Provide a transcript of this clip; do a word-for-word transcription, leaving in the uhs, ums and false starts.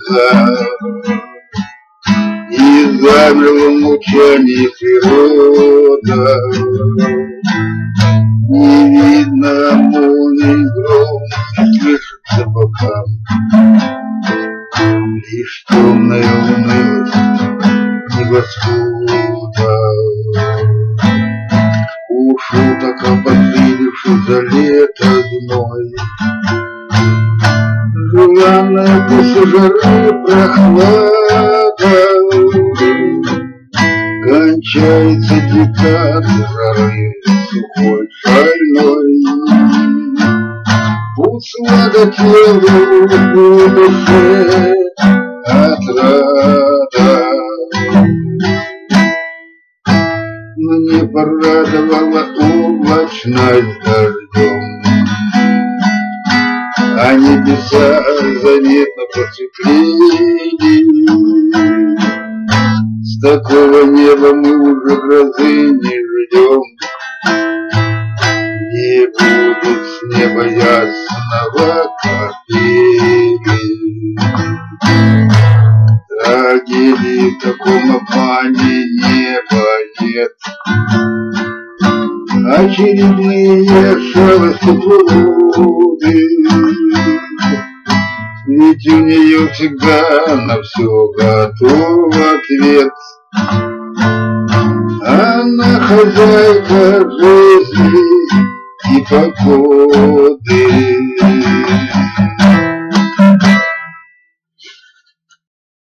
лета, и замерла в молчании природа. Не видно молний гром, не слышится бокам, лишь темная унылость небосвода. Ушел так обозливший за лето зной, желанная после жары прохлада. Кончается декад жары сухой, шальной. Услада телу и душе отрада. Но не порадовала облачность дождем, а небеса заметно посветлели. С такого неба мы уже грозы не ждем. Не будет с неба ясного капели. Трагедии в таком обмане неба нет. Очередные шалости блуды, ведь у нее всегда на все готов ответ. Она хозяйка жизни и погоды.